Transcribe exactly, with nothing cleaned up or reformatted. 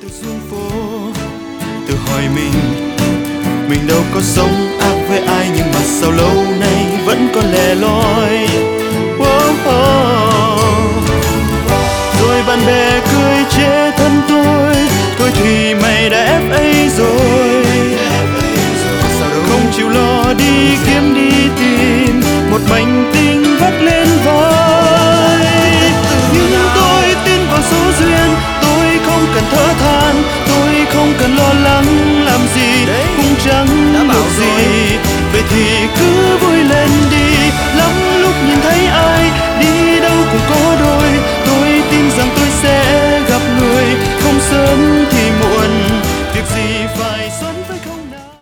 Từ xuống phố, tự hỏi mình, mình đâu có sống ác với ai, nhưng mà sao lâu nay vẫn còn lẻ loi. Oh, oh. Rồi bạn bè cười chê thân tôi, thôi thì mày đã ép ấy rồi. Không chịu lo đi kiếm đi tìm một mảnh tình vắt lên vai. Nhưng tôi tin vào số duyên, tôi không cần thở than, tôi không cần lo lắng làm gì, cũng chẳng được gì. Vậy thì cứ vui